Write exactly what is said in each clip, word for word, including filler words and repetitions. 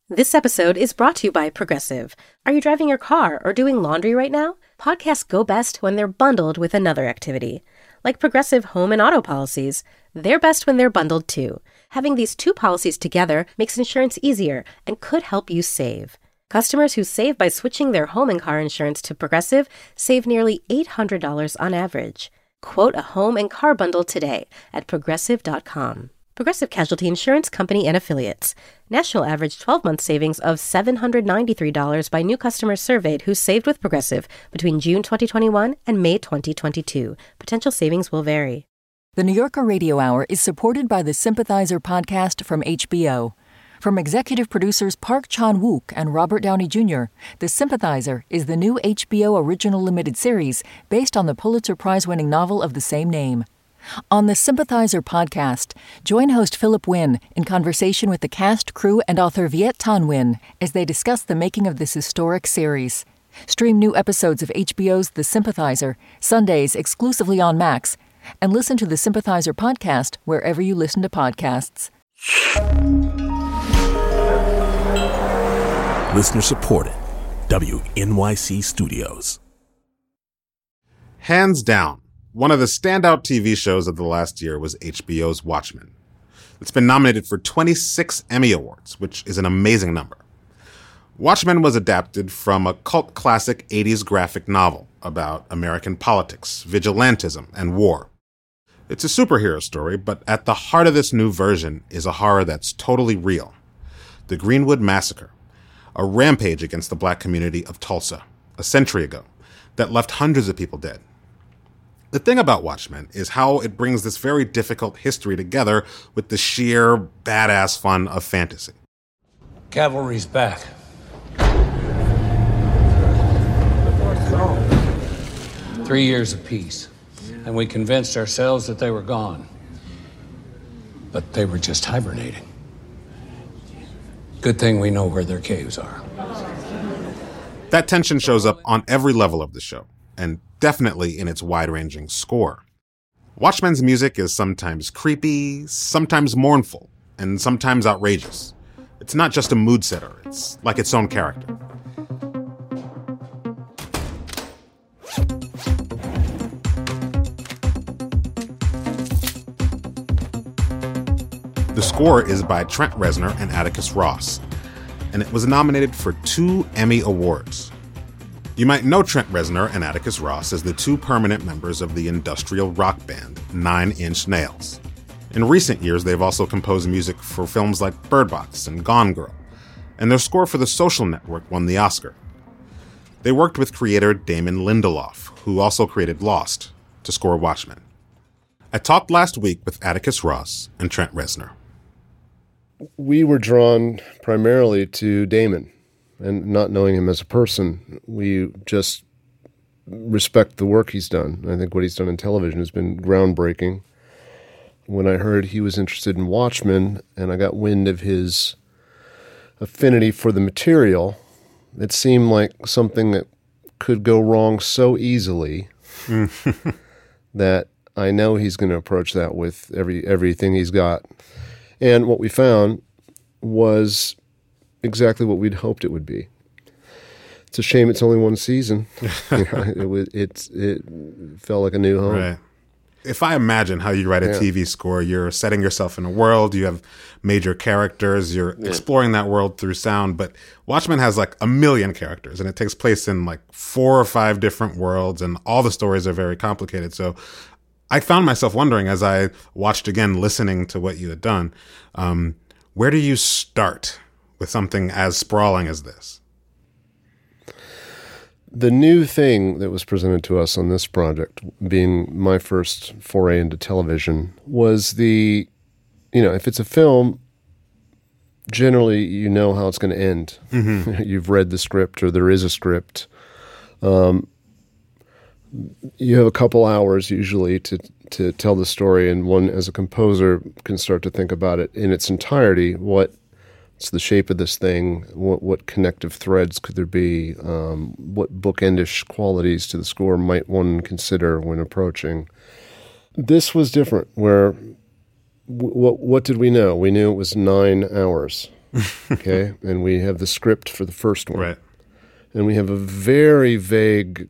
This episode is brought to you by Progressive. Are you driving your car or doing laundry right now? Podcasts go best when they're bundled with another activity. Like Progressive home and auto policies, they're best when they're bundled too. Having these two policies together makes insurance easier and could help you save. Customers who save by switching their home and car insurance to Progressive save nearly eight hundred dollars on average. Quote a home and car bundle today at progressive dot com. Progressive Casualty Insurance Company and Affiliates. National average twelve-month savings of seven hundred ninety-three dollars by new customers surveyed who saved with Progressive between June twenty twenty-one and May twenty twenty-two. Potential savings will vary. The New Yorker Radio Hour is supported by the Sympathizer podcast from H B O. From executive producers Park Chan-wook and Robert Downey Junior, The Sympathizer is the new H B O original limited series based on the Pulitzer Prize-winning novel of the same name. On the Sympathizer podcast, join host Philip Wynn in conversation with the cast, crew, and author Viet Thanh Nguyen as they discuss the making of this historic series. Stream new episodes of H B O's The Sympathizer, Sundays exclusively on Max, and listen to the Sympathizer podcast wherever you listen to podcasts. Listener supported. W N Y C Studios. Hands down, one of the standout T V shows of the last year was H B O's Watchmen. It's been nominated for twenty-six Emmy Awards, which is an amazing number. Watchmen was adapted from a cult classic eighties graphic novel about American politics, vigilantism, and war. It's a superhero story, but at the heart of this new version is a horror that's totally real. The Greenwood Massacre, a rampage against the black community of Tulsa, a century ago, that left hundreds of people dead. The thing about Watchmen is how it brings this very difficult history together with the sheer badass fun of fantasy. Cavalry's back. Three years of peace, and we convinced ourselves that they were gone. But they were just hibernating. Good thing we know where their caves are. That tension shows up on every level of the show, and definitely in its wide-ranging score. Watchmen's music is sometimes creepy, sometimes mournful, and sometimes outrageous. It's not just a mood setter, it's like its own character. The score is by Trent Reznor and Atticus Ross, and it was nominated for two Emmy Awards. You might know Trent Reznor and Atticus Ross as the two permanent members of the industrial rock band Nine Inch Nails. In recent years, they've also composed music for films like Bird Box and Gone Girl, and their score for The Social Network won the Oscar. They worked with creator Damon Lindelof, who also created Lost, to score Watchmen. I talked last week with Atticus Ross and Trent Reznor. We were drawn primarily to Damon. And not knowing him as a person, we just respect the work he's done. I think what he's done in television has been groundbreaking. When I heard he was interested in Watchmen, and I got wind of his affinity for the material, it seemed like something that could go wrong so easily that I know he's going to approach that with every everything he's got. And what we found was exactly what we'd hoped it would be. It's a shame it's only one season. You know, it was it it felt like a new home. Right. If I imagine how you write a yeah. T V score, you're setting yourself in a world, you have major characters, you're yeah. exploring that world through sound, but Watchmen has like a million characters, and it takes place in like four or five different worlds, and all the stories are very complicated. So I found myself wondering as I watched again, listening to what you had done, um, where do you start with something as sprawling as this? The new thing that was presented to us on this project, being my first foray into television, was the, you know, if it's a film, generally you know how it's going to end. Mm-hmm. You've read the script, or there is a script. Um, you have a couple hours usually to to tell the story, and one, as a composer, can start to think about it in its entirety. What What's the shape of this thing? What, what connective threads could there be? Um, what bookendish qualities to the score might one consider when approaching? This was different, where w- what what did we know? We knew it was nine hours. Okay, and we have the script for the first one, Right. and we have a very vague,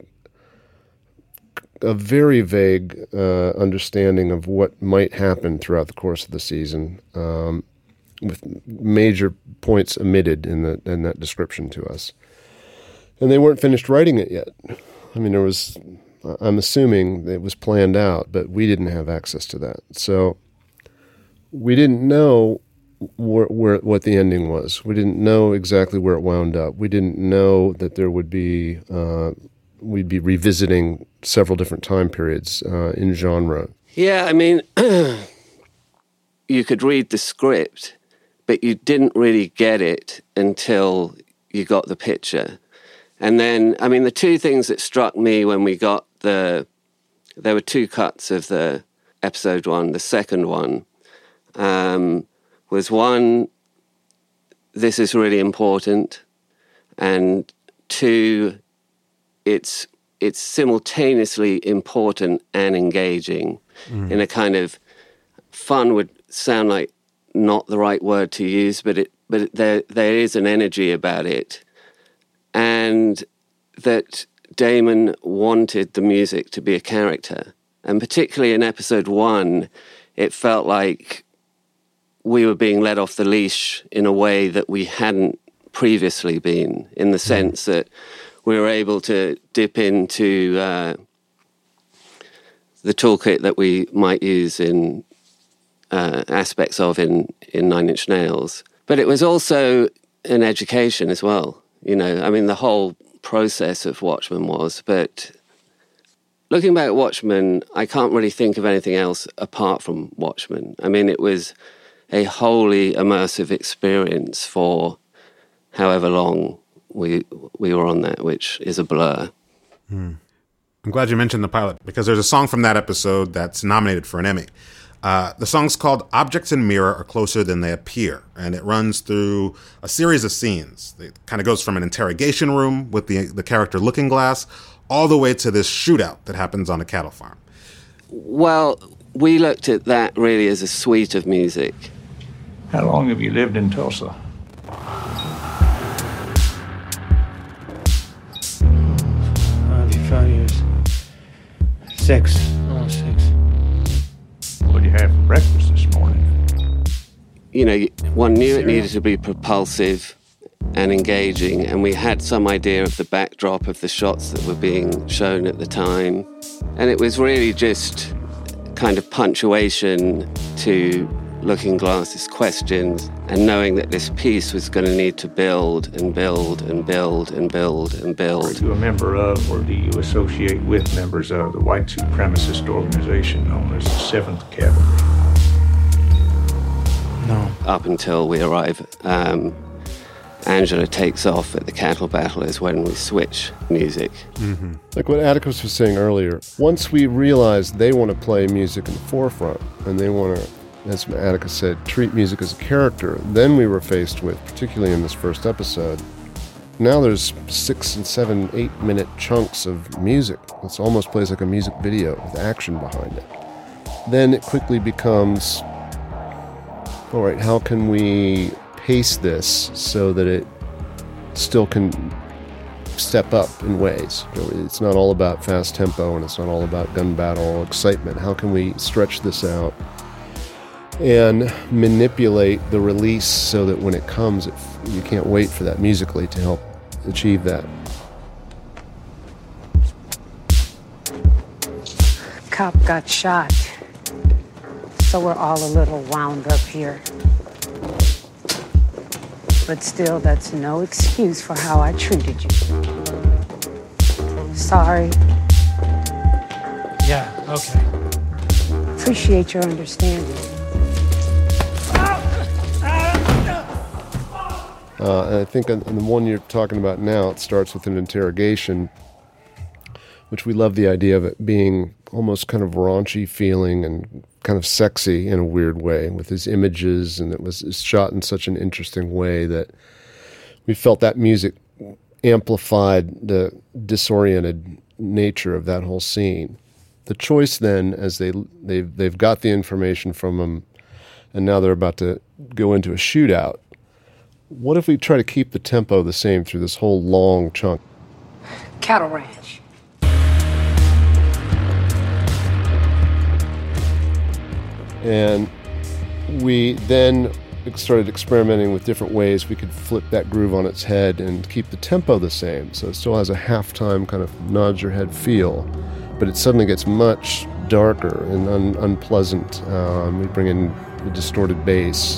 a very vague uh, understanding of what might happen throughout the course of the season, um, with major points omitted in the in that description to us. And they weren't finished writing it yet. I mean, there was, I'm assuming it was planned out, but we didn't have access to that. So we didn't know where, where what the ending was. We didn't know exactly where it wound up. We didn't know that there would be, uh, we'd be revisiting several different time periods uh, in genre. Yeah, I mean, you could read the script, but you didn't really get it until you got the picture. And then, I mean, the two things that struck me when we got the, there were two cuts of the episode one. The second one um, was one, this is really important, and two, it's it's simultaneously important and engaging mm. in a kind of, fun would sound like not the right word to use, but it but it, there there is an energy about it. And that Damon wanted the music to be a character. And particularly in episode one, it felt like we were being let off the leash in a way that we hadn't previously been, in the sense that we were able to dip into uh, the toolkit that we might use in uh, aspects of in, in Nine Inch Nails. But it was also an education as well. You know, I mean, the whole process of Watchmen was, but looking back at Watchmen, I can't really think of anything else apart from Watchmen. I mean, it was a wholly immersive experience for however long we we were on that, which is a blur. Hmm. I'm glad you mentioned the pilot, because there's a song from that episode that's nominated for an Emmy. Uh, the song's called Objects in Mirror Are Closer Than They Appear, and it runs through a series of scenes. It kind of goes from an interrogation room with the the character Looking Glass all the way to this shootout that happens on a cattle farm. Well, we looked at that really as a suite of music. How long have you lived in Tulsa? Five years. Six. Oh, six. What did you have for breakfast this morning? You know, one knew it needed to be propulsive and engaging, and we had some idea of the backdrop of the shots that were being shown at the time. And it was really just kind of punctuation to Looking Glass's questions, and knowing that this piece was going to need to build and build and build and build and build. Are you a member of, or do you associate with members of the white supremacist organization known as the seventh Cavalry? No. Up until we arrive, um, Angela takes off at the cattle battle is when we switch music. Mm-hmm. Like what Atticus was saying earlier, once we realize they want to play music in the forefront, and they want to, as Atticus said, treat music as a character, then we were faced with, particularly in this first episode, now there's six and seven, eight minute chunks of music. It almost plays like a music video with action behind it. Then it quickly becomes, all right, how can we pace this so that it still can step up in ways? It's not all about fast tempo, and it's not all about gun battle excitement. How can we stretch this out and manipulate the release so that when it comes, it, you can't wait for that musically to help achieve that? Cop got shot, so we're all a little wound up here. But still, that's no excuse for how I treated you. Sorry. Yeah, okay. Appreciate your understanding. Uh, and I think on, on the one you're talking about now, it starts with an interrogation, which we love the idea of it being almost kind of raunchy feeling and kind of sexy in a weird way with his images, and it was it's shot in such an interesting way that we felt that music amplified the disoriented nature of that whole scene. The choice then, as they they've they've got the information from him, and now they're about to go into a shootout. what if we try to keep the tempo the same through this whole long chunk? Cattle ranch. And we then started experimenting with different ways we could flip that groove on its head and keep the tempo the same. So it still has a halftime kind of nods your head feel, but it suddenly gets much darker and un- unpleasant. Um, we bring in the distorted bass.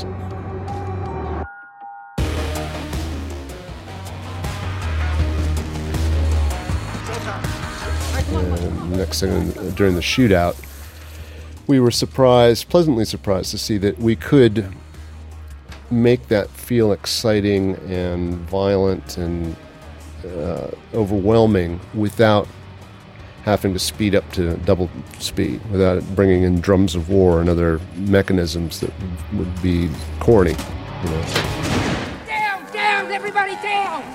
And next thing, during the shootout, we were surprised, pleasantly surprised to see that we could make that feel exciting and violent and uh, overwhelming without having to speed up to double speed, without bringing in drums of war and other mechanisms that would be corny, you know. Down, down, everybody down!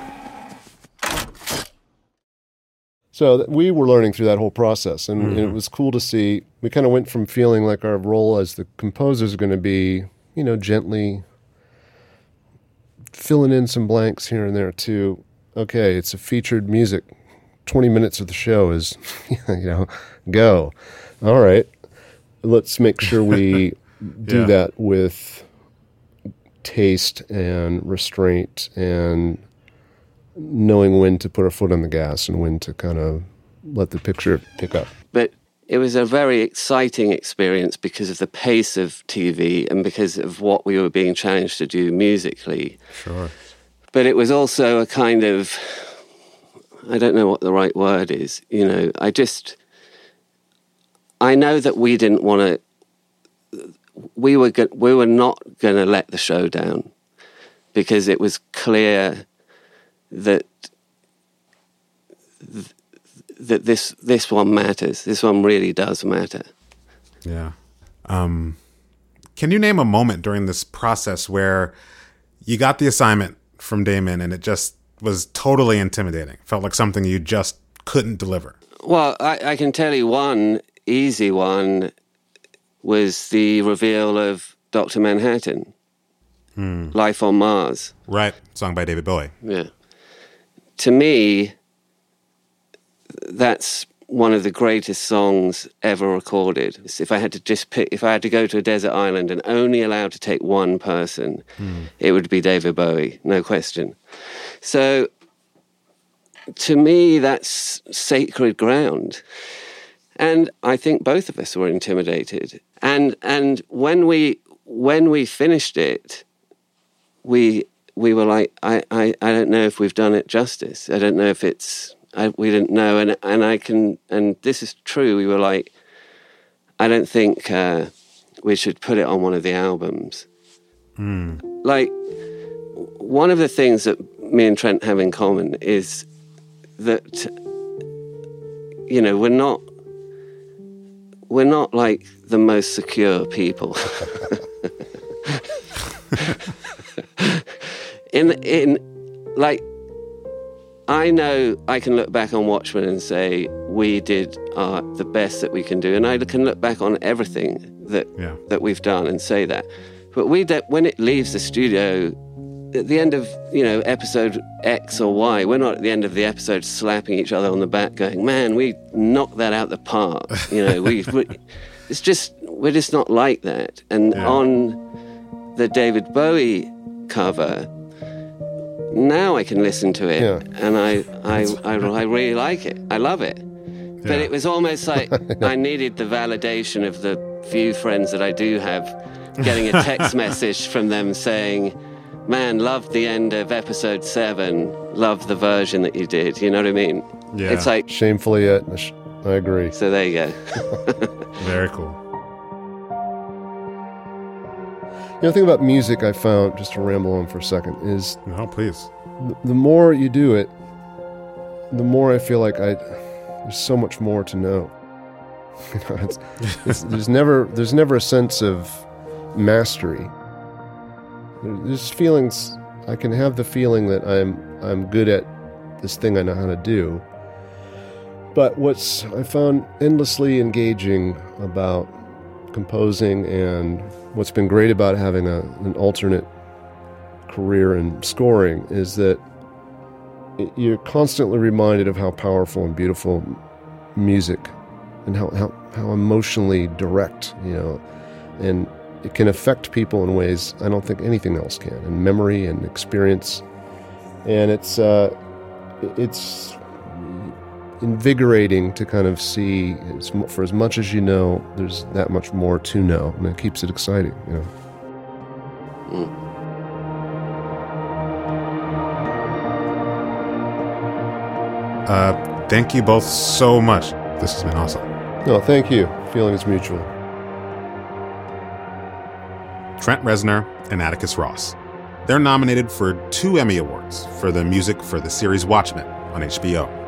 So that we were learning through that whole process, and, Mm-hmm. and it was cool to see. We kind of went from feeling like our role as the composers are going to be, you know, gently filling in some blanks here and there to, okay, it's a featured music. twenty minutes of the show is, you know, go. All right, let's make sure we do Yeah. that with taste and restraint and knowing when to put our foot on the gas and when to kind of let the picture pick up. But it was a very exciting experience because of the pace of T V and because of what we were being challenged to do musically. Sure. But it was also a kind of, I don't know what the right word is, you know, I just, I know that we didn't want to, we were go- we were not going to let the show down because it was clear that th- that this this one matters. This one really does matter. Yeah. Um, can you name a moment during this process where you got the assignment from Damon and it just was totally intimidating? Felt like something you just couldn't deliver? Well, I, I can tell you one easy one was the reveal of Doctor Manhattan, Hmm. Life on Mars. Right. Sung by David Bowie. Yeah. To me, that's one of the greatest songs ever recorded. If I had to just pick, if I had to go to a desert island and only allowed to take one person, Hmm. it would be David Bowie, no question. So, to me, that's sacred ground. And I think both of us were intimidated. And and when we when we finished it, we we were like, I, I, I don't know if we've done it justice. I don't know if it's, I, we didn't know. And and I can, and this is true, we were like, I don't think uh, we should put it on one of the albums. Mm. Like, one of the things that me and Trent have in common is that, you know, we're not, we're not like the most secure people. in in like, I know I can look back on Watchmen and say we did uh, the best that we can do, and I can look back on everything that Yeah. that we've done and say that. But we de- when it leaves the studio, at the end of, you know, episode X or Y, we're not at the end of the episode slapping each other on the back, going, "Man, we knocked that out the park." You know, we, we it's just we're just not like that. And Yeah. on the David Bowie cover, now I can listen to it, Yeah. and I, I, I, I really like it. I love it. But Yeah. it was almost like I needed the validation of the few friends that I do have, getting a text message from them saying, "Man, loved the end of episode seven. Loved the version that you did." You know what I mean? Yeah. It's like, Shamefully, yet, I agree. so there you go. Very cool. You know, the thing about music I found, just to ramble on for a second, is No, please. th- the more you do it, the more I feel like I there's so much more to know. You know, it's, it's, there's never there's never a sense of mastery. There- There's feelings. I can have the feeling that I'm I'm good at this thing I know how to do. But what's I found endlessly engaging about composing, and what's been great about having a, an alternate career in scoring is that you're constantly reminded of how powerful and beautiful music and how, how, how emotionally direct, you know, and it can affect people in ways I don't think anything else can, in memory and experience. And it's uh, it's invigorating to kind of see, for as much as you know, there's that much more to know, and it keeps it exciting, you know. Mm. Uh, thank you both so much. This has been awesome. No, thank you. Feeling is mutual. Trent Reznor and Atticus Ross. They're nominated for two Emmy Awards for the music for the series Watchmen on H B O.